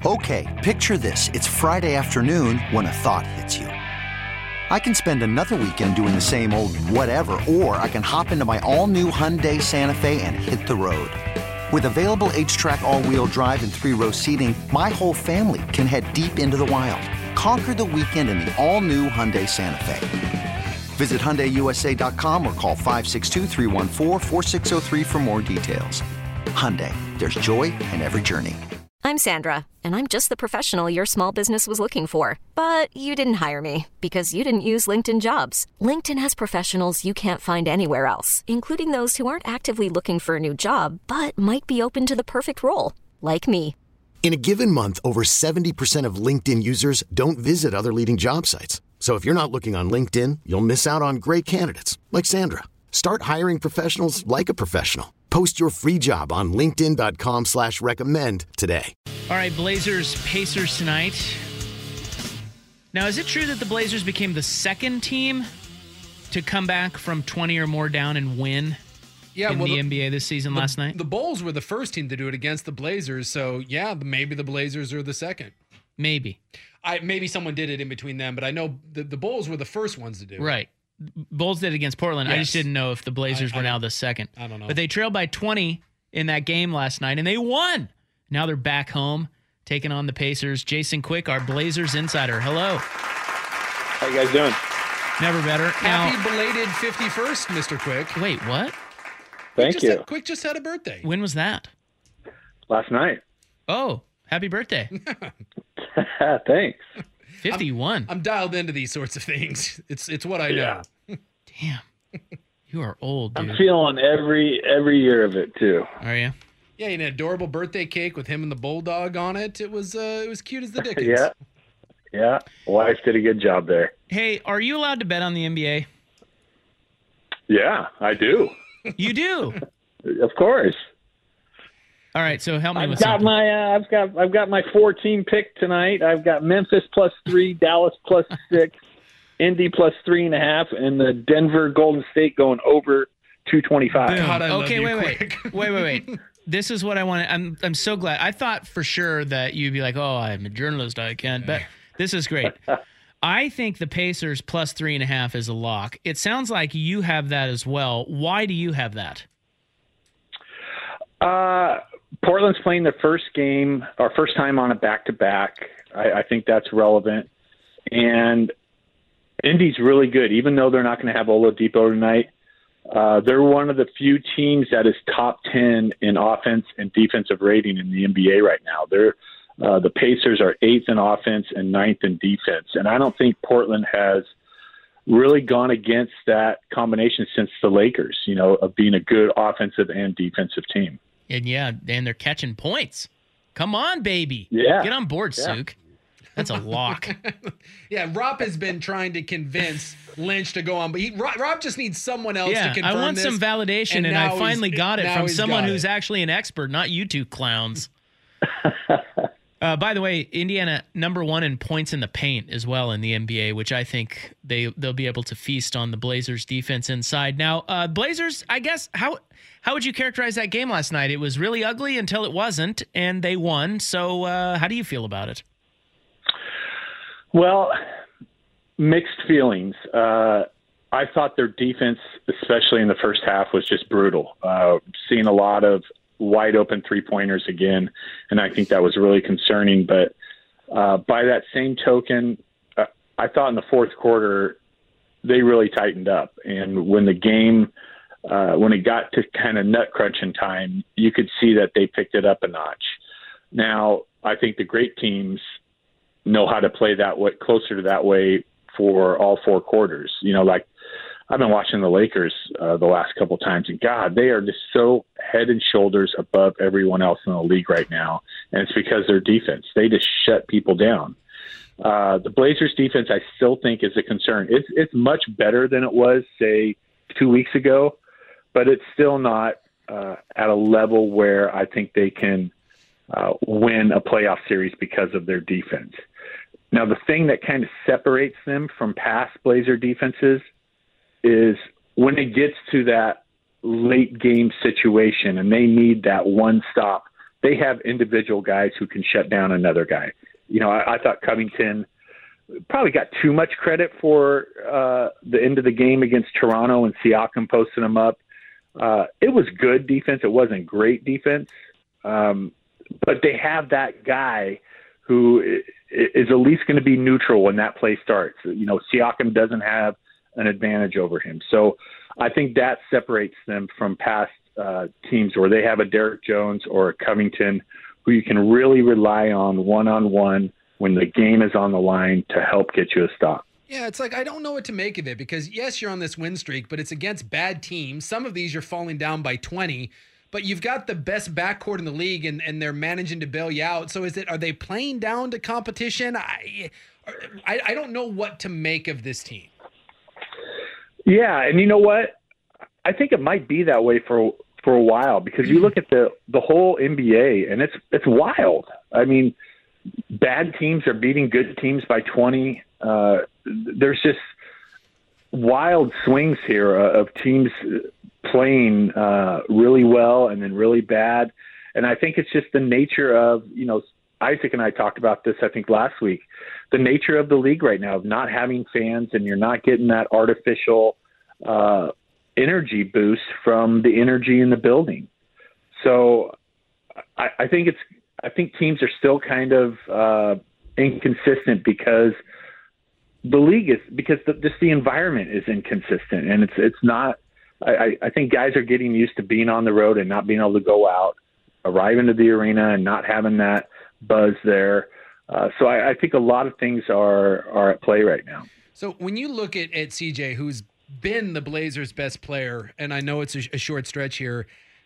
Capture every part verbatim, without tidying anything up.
Okay, picture this. It's Friday afternoon when a thought hits you. I can spend another weekend doing the same old whatever, or I can hop into my all-new Hyundai Santa Fe and hit the road. With available H-Track all-wheel drive and three-row seating, my whole family can head deep into the wild. Conquer the weekend in the all-new Hyundai Santa Fe. Visit Hyundai U S A dot com or call five six two, three one four, four six zero three for more details. Hyundai, there's joy in every journey. I'm Sandra, and I'm just the professional your small business was looking for. But you didn't hire me because you didn't use LinkedIn Jobs. LinkedIn has professionals you can't find anywhere else, including those who aren't actively looking for a new job, but might be open to the perfect role, like me. In a given month, over seventy percent of LinkedIn users don't visit other leading job sites. So if you're not looking on LinkedIn, you'll miss out on great candidates like Sandra. Start hiring professionals like a professional. Post your free job on linkedin dot com slash recommend today. All right, Blazers Pacers tonight. Now, is it true that the Blazers became the second team to come back from twenty or more down and win yeah, in well, the, the N B A this season the, last night? The Bulls were the first team to do it against the Blazers, so yeah, maybe the Blazers are the second. Maybe. I Maybe someone did it in between them, but I know the, the Bulls were the first ones to do it. Right. Bulls did it against Portland. Yes. I just didn't know if the Blazers I, I were now the second. I don't know. But they trailed by twenty in that game last night, and they won. Now they're back home, taking on the Pacers. Jason Quick, our Blazers insider. Hello. How you guys doing? Never better. Happy now, belated fifty-first, Mister Quick. Wait, what? Thank Quick you. Just had, Quick just had a birthday. When was that? Last night. Oh, happy birthday. Thanks. fifty-one. I'm, I'm dialed into these sorts of things. It's it's what I know. Yeah. Damn. You are old, dude. I'm feeling every every year of it too. Are you? Yeah, you had an adorable birthday cake with him and the bulldog on it. It was uh, it was cute as the dickens. Yeah. Yeah. Wife did a good job there. Hey, are you allowed to bet on the N B A? Yeah, I do. You do? Of course. All right, so help me I've with got something. my uh, I've got I've got my four team pick tonight. I've got Memphis plus three, Dallas plus six, Indy plus three and a half, and the Denver Golden State going over two twenty five. God, I love okay, you, wait, wait, Quick. wait, wait, wait. This is what I want. I'm I'm so glad. I thought for sure that you'd be like, oh, I'm a journalist, I can't bet. This is great. I think the Pacers plus three and a half is a lock. It sounds like you have that as well. Why do you have that? Uh, Portland's playing their first game, or first time on a back-to-back. I, I think that's relevant. And Indy's really good, even though they're not going to have Oladipo tonight. Uh, they're one of the few teams that is top ten in offense and defensive rating in the N B A right now. They're uh, the Pacers are eighth in offense and ninth in defense. And I don't think Portland has really gone against that combination since the Lakers, you know, of being a good offensive and defensive team. And yeah, and they're catching points. Come on, baby. Yeah. Get on board, Yeah. Suk. That's a lock. Yeah, Rob has been trying to convince Lynch to go on, but he, Rob, Rob just needs someone else Yeah, to confirm I want this, some validation, and, and I now finally he's- got it now from he's someone got who's it. actually an expert, not you two clowns. Uh, by the way, Indiana number one in points in the paint as well in the N B A, which I think they they'll be able to feast on the Blazers' defense inside. Now, uh, Blazers, I guess how how would you characterize that game last night? It was really ugly until it wasn't, and they won. So, uh, how do you feel about it? Well, mixed feelings. Uh, I thought their defense, especially in the first half, was just brutal. Uh, seeing a lot of wide open three-pointers again, and I think that was really concerning. But uh, by that same token, uh, I thought in the fourth quarter they really tightened up. And when the game, uh, when it got to kind of nut crunching time, you could see that they picked it up a notch. Now, I think the great teams know how to play that way, closer to that way for all four quarters. You know, like I've been watching the Lakers uh, the last couple of times, and God, they are just so head and shoulders above everyone else in the league right now, and it's because their defense. They just shut people down. Uh, the Blazers' defense, I still think, is a concern. It's it's much better than it was, say, two weeks ago, but it's still not uh, at a level where I think they can uh, win a playoff series because of their defense. Now, the thing that kind of separates them from past Blazer defenses is when it gets to that late game situation and they need that one stop they have individual guys who can shut down another guy. You know, I, I thought Covington probably got too much credit for uh, the end of the game against Toronto and Siakam posting him up. Uh, it was good defense. It wasn't great defense. Um, but they have that guy who is at least going to be neutral when that play starts. You know, Siakam doesn't have an advantage over him. So I think that separates them from past uh, teams where they have a Derek Jones or a Covington who you can really rely on one-on-one when the game is on the line to help get you a stop. Yeah, it's like I don't know what to make of it because, yes, you're on this win streak, but it's against bad teams. Some of these you're falling down by twenty, but you've got the best backcourt in the league, and, and they're managing to bail you out. So is it? Are they playing down to competition? I, I I don't know what to make of this team. Yeah, and you know what? I think it might be that way for for a while because you look at the the whole N B A, and it's it's wild. I mean, bad teams are beating good teams by twenty. Uh, there's just wild swings here of teams playing uh, really well and then really bad. And I think it's just the nature of, you know, Isaac and I talked about this, I think, last week, the nature of the league right now of not having fans and you're not getting that artificial uh, energy boost from the energy in the building. So I, I think it's, I think teams are still kind of uh, inconsistent because the league is because the, just the environment is inconsistent, and it's it's not. I, I think guys are getting used to being on the road and not being able to go out, arrive into the arena, and not having that buzz there. Uh, so I, I think a lot of things are are at play right now. So when you look at, at C J, who's been the Blazers' best player, and I know it's a, a short stretch here.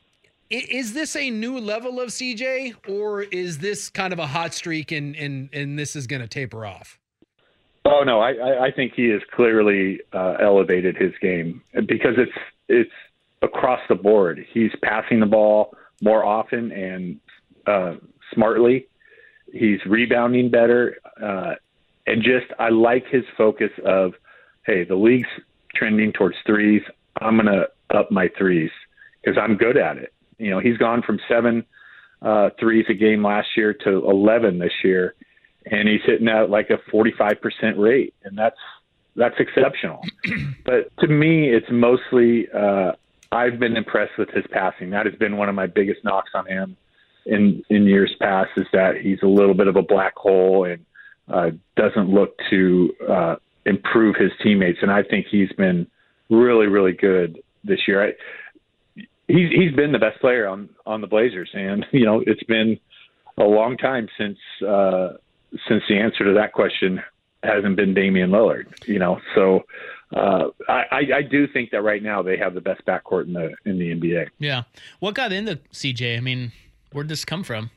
Is this a new level of C J, or is this kind of a hot streak and and, and this is going to taper off? Oh, no, I, I think he has clearly uh, elevated his game because it's it's across the board. He's passing the ball more often and uh, smartly. He's rebounding better. Uh, and just I like his focus of, hey, the league's trending towards threes. I'm going to up my threes because I'm good at it. You know, he's gone from seven uh, threes a game last year to eleven this year, and he's hitting at like a forty-five percent rate, and that's that's exceptional. But to me, it's mostly uh, I've been impressed with his passing. That has been one of my biggest knocks on him in in years past is that he's a little bit of a black hole and uh, doesn't look to uh, improve his teammates. And I think he's been really, really good this year. I, He's he's been the best player on, on the Blazers, and you know it's been a long time since uh, since the answer to that question hasn't been Damian Lillard. You know, so uh, I I do think that right now they have the best backcourt in the in the N B A. Yeah, what got into C J? I mean, where'd this come from?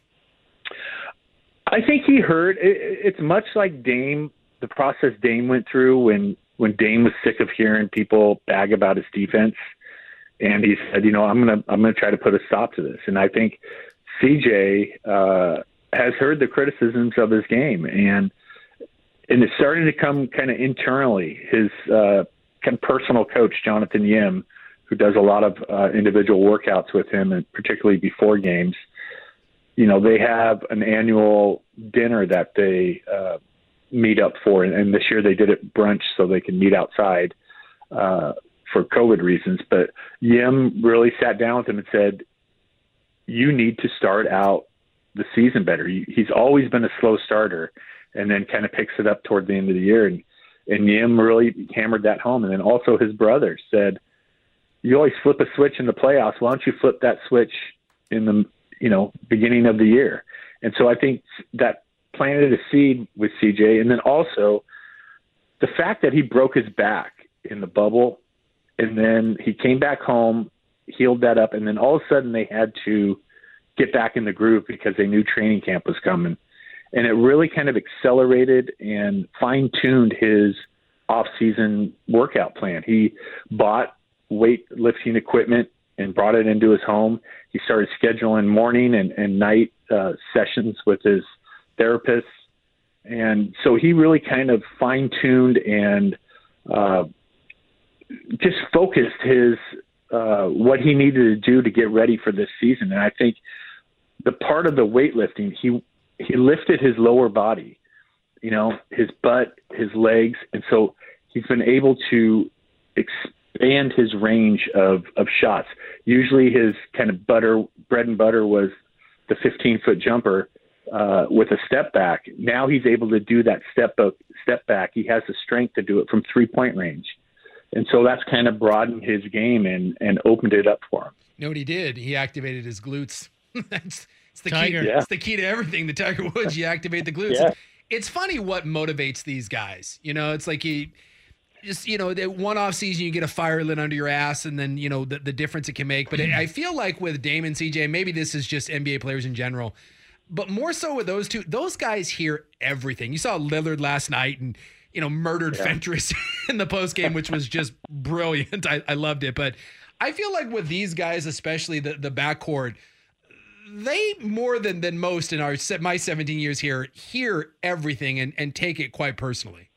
I think he heard it, it's much like Dame, the process Dame went through when when Dame was sick of hearing people bag about his defense. And he said, you know, I'm going to I'm going to try to put a stop to this. And I think C J uh, has heard the criticisms of his game. And and it's starting to come kind of internally. His uh, kind of personal coach, Jonathan Yim, who does a lot of uh, individual workouts with him, and particularly before games, you know, they have an annual dinner that they uh, meet up for. And, and this year they did it brunch so they can meet outside uh for COVID reasons, but Yim really sat down with him and said, you need to start out the season better. He's always been a slow starter and then kind of picks it up toward the end of the year. And, and Yim really hammered that home. And then also his brother said, you always flip a switch in the playoffs. Why don't you flip that switch in the, you know, beginning of the year? And so I think that planted a seed with C J. And then also the fact that he broke his back in the bubble, and then he came back home, healed that up, and then all of a sudden they had to get back in the groove because they knew training camp was coming. And it really kind of accelerated and fine-tuned his off-season workout plan. He bought weightlifting equipment and brought it into his home. He started scheduling morning and, and night uh, sessions with his therapists. And so he really kind of fine-tuned and uh, just focused his uh, what he needed to do to get ready for this season. And I think the part of the weightlifting, he he lifted his lower body, you know, his butt, his legs, and so he's been able to expand his range of, of shots. Usually his kind of butter bread and butter was the fifteen-foot jumper uh, with a step back. Now he's able to do that step up, step back. He has the strength to do it from three-point range. And so that's kind of broadened his game and, and opened it up for him. You know what he did? He activated his glutes. That's it's the Tiger. key. Yeah. It's the key to everything. The Tiger Woods, you activate the glutes. Yeah. It's funny what motivates these guys. You know, it's like you just, you know, that one off season you get a fire lit under your ass, and then, you know, the, the difference it can make. But I feel like with Dame and C J, maybe this is just N B A players in general, but more so with those two, those guys hear everything. You saw Lillard last night and, you know, murdered yeah. Fentress in the postgame, which was just brilliant. I, I loved it. But I feel like with these guys, especially the, the backcourt, they more than, than most in our my seventeen years here hear everything and, and take it quite personally.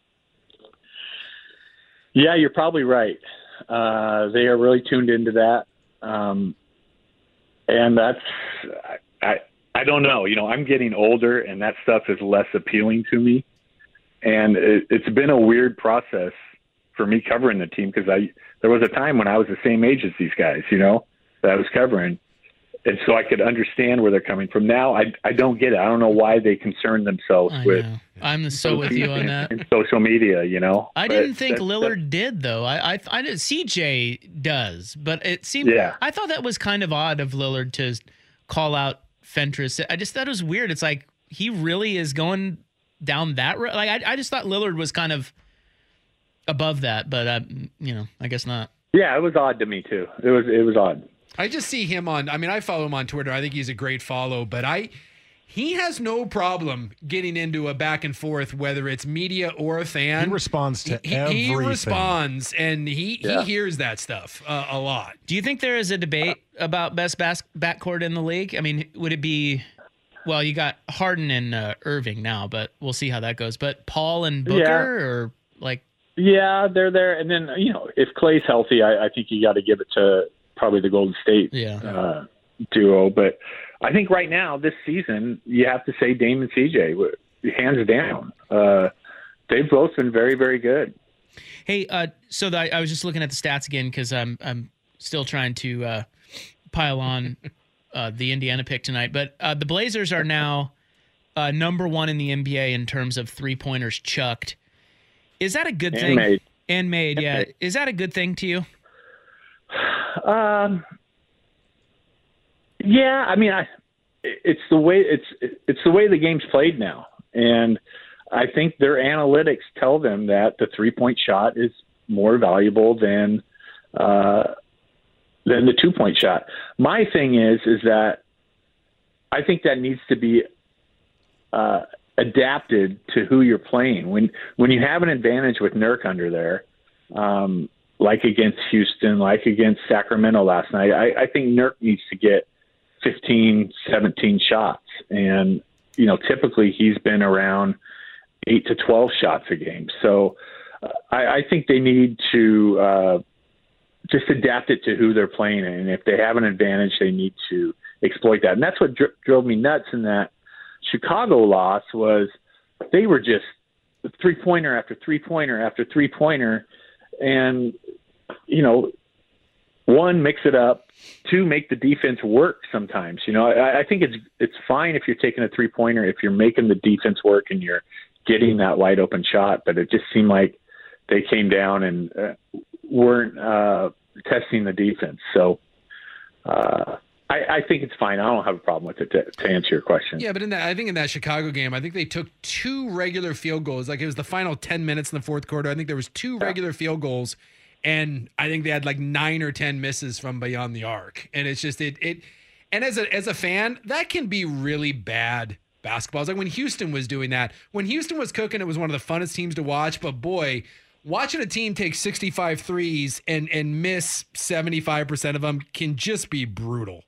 Yeah, you're probably right. Uh, they are really tuned into that. Um, and that's, I, I, I don't know, you know, I'm getting older and that stuff is less appealing to me. And it, it's been a weird process for me covering the team because I there was a time when I was the same age as these guys, you know, that I was covering. And so I could understand where they're coming from. Now I I don't get it. I don't know why they concern themselves I with. know. I'm so with you on that. And social media, you know. I but didn't think that's, Lillard that's, did though. I I, I did, C J does, but it seemed. Yeah. I thought that was kind of odd of Lillard to call out Fentress. I just thought it was weird. It's like he really is going down that road. Like I I just thought Lillard was kind of above that, but uh, you know, I guess not. Yeah, it was odd to me too. It was it was odd. I just see him on, I mean, I follow him on Twitter. I think he's a great follow, but I, he has no problem getting into a back and forth, whether it's media or a fan. He responds to he, everything. He responds, and he, Yeah. he hears that stuff uh, a lot. Do you think there is a debate about best bas- backcourt in the league? I mean, would it be, well, you got Harden and uh, Irving now, but we'll see how that goes. But Paul and Booker, Yeah. or like, Yeah, they're there. And then, you know, if Clay's healthy, I, I think you got to give it to probably the Golden State Yeah. uh, duo. But I think right now, this season, you have to say Dame and C J, hands down. Uh, they've both been very, very good. hey, uh, so the, I was just looking at the stats again because I'm I'm still trying to uh, pile on uh, the Indiana pick tonight. But uh, the Blazers are now uh, number one in the N B A in terms of three pointers chucked. Is that a good And thing? made. And made, And yeah. made. Is that a good thing to you? Um, yeah, I mean, I, it's the way it's it's the way the game's played now, and I think their analytics tell them that the three point shot is more valuable than uh, than the two point shot. My thing is is that I think that needs to be uh, adapted to who you're playing. When when you have an advantage with Nurk under there. Um, like against Houston, like against Sacramento last night, I, I think Nurk needs to get fifteen, seventeen shots. And, you know, typically he's been around eight to twelve shots a game. So uh, I, I think they need to uh, just adapt it to who they're playing. And if they have an advantage, they need to exploit that. And that's what dr- drove me nuts in that Chicago loss was they were just three-pointer after three-pointer after three-pointer. And, you know, one, mix it up. Two, make the defense work sometimes. You know, I, I think it's it's fine if you're taking a three-pointer, if you're making the defense work and you're getting that wide-open shot. But it just seemed like they came down and uh, weren't uh, testing the defense. So uh, I, I think it's fine. I don't have a problem with it, to, to answer your question. Yeah, but in that, I think in that Chicago game, I think they took two regular field goals. Like it was the final ten minutes in the fourth quarter. I think there was two Yeah. regular field goals, and I think they had like nine or ten misses from beyond the arc. And it's just it it. And as a as a fan, that can be really bad basketball. It's like when Houston was doing that. When Houston was cooking, it was one of the funnest teams to watch. But boy, watching a team take sixty-five threes and and miss seventy-five percent of them can just be brutal.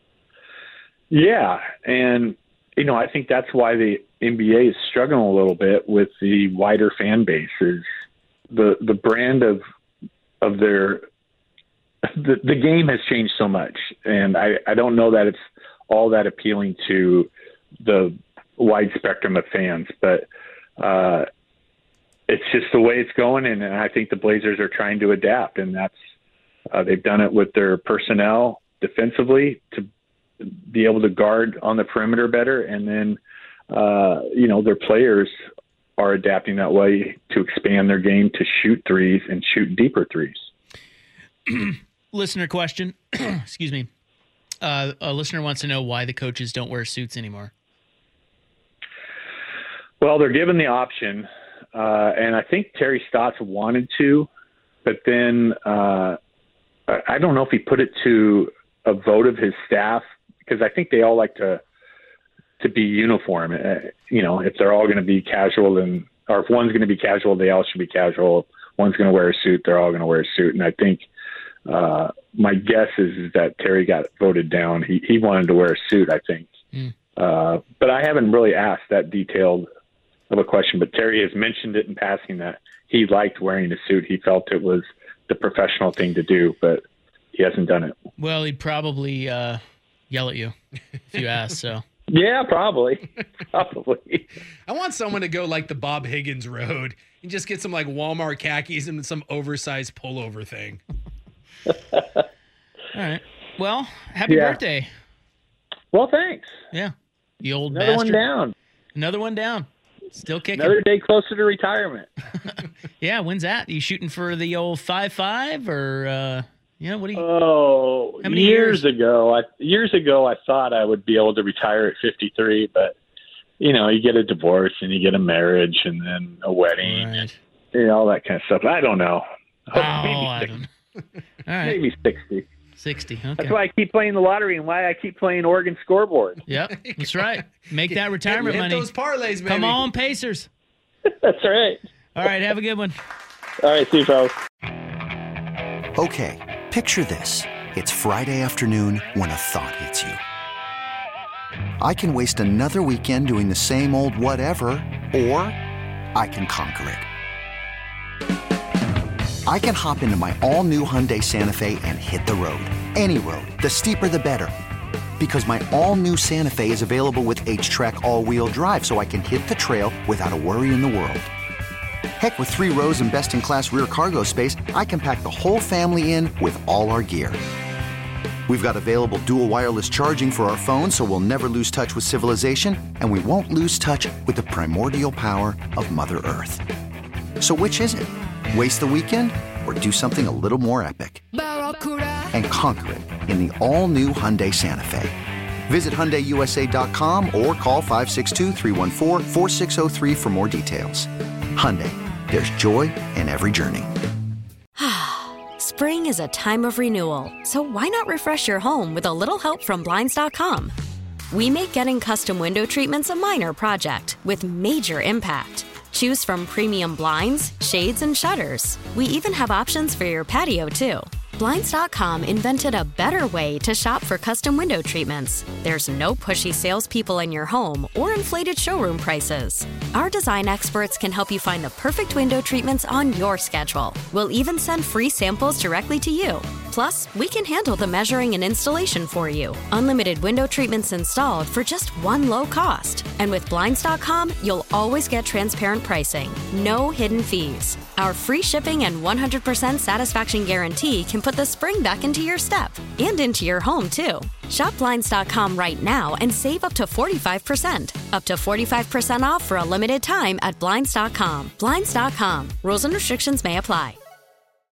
Yeah, and you know, I think that's why the N B A is struggling a little bit with the wider fan base. Is the the brand of of their the, the game has changed so much, and I, I don't know that it's all that appealing to the wide spectrum of fans. But uh, it's just the way it's going, and I think the Blazers are trying to adapt, and that's uh, they've done it with their personnel defensively to be able to guard on the perimeter better, and then uh, you know their players are adapting that way to expand their game to shoot threes and shoot deeper threes. Listener question. Excuse me. Uh, a listener wants to know why the coaches don't wear suits anymore. Well, they're given the option, uh, and I think Terry Stotts wanted to, but then uh, I don't know if he put it to a vote of his staff, because I think they all like to to be uniform. Uh, you know, if they're all going to be casual, then, or if one's going to be casual, they all should be casual. If one's going to wear a suit, they're all going to wear a suit. And I think uh, my guess is, is that Terry got voted down. He he wanted to wear a suit, I think. Mm. Uh, but I haven't really asked that detailed of a question. But Terry has mentioned it in passing that he liked wearing a suit. He felt it was the professional thing to do, but he hasn't done it. Well, he'd probably uh, yell at you if you asked, so. Yeah, probably. Probably. I want someone to go like the Bob Higgins road and just get some like Walmart khakis and some oversized pullover thing. All right. Well, happy yeah. birthday. Well, thanks. Yeah. The old Another bastard. one down. Another one down. Still kicking. Another day closer to retirement. Yeah, when's that? You shooting for the old five five or uh you know, what do you Oh, how many years, years ago. I years ago I thought I would be able to retire at fifty-three, but you know, you get a divorce and you get a marriage and then a wedding right. and you know, all that kind of stuff. I don't know. Oh, I don't know. All right. Maybe sixty. sixty. Okay. That's why I keep playing the lottery and why I keep playing Oregon scoreboard. Yep, that's right. Make that retirement hit, hit money. those parlays, baby. Come on, Pacers. That's right. All right, have a good one. All right, see you, fellas. Okay, picture this. It's Friday afternoon when a thought hits you. I can waste another weekend doing the same old whatever, or I can conquer it. I can hop into my all-new Hyundai Santa Fe and hit the road. Any road. The steeper, the better. Because my all-new Santa Fe is available with H-Track all-wheel drive, so I can hit the trail without a worry in the world. Heck, with three rows and best-in-class rear cargo space, I can pack the whole family in with all our gear. We've got available dual wireless charging for our phones, so we'll never lose touch with civilization, and we won't lose touch with the primordial power of Mother Earth. So which is it? Waste the weekend or do something a little more epic? And conquer it in the all-new Hyundai Santa Fe. Visit Hyundai U S A dot com or call five six two, three one four, four six zero three for more details. Hyundai, there's joy in every journey. Spring is a time of renewal, so why not refresh your home with a little help from Blinds dot com? We make getting custom window treatments a minor project with major impact. Choose from premium blinds, shades, and shutters. We even have options for your patio, too. Blinds dot com invented a better way to shop for custom window treatments. There's no pushy salespeople in your home or inflated showroom prices. Our design experts can help you find the perfect window treatments on your schedule. We'll even send free samples directly to you. Plus, we can handle the measuring and installation for you. Unlimited window treatments installed for just one low cost. And with Blinds dot com, you'll always get transparent pricing. No hidden fees. Our free shipping and one hundred percent satisfaction guarantee can put the spring back into your step and into your home, too. Shop Blinds dot com right now and save up to forty-five percent. Up to forty-five percent off for a limited time at Blinds dot com. Blinds dot com. Rules and restrictions may apply.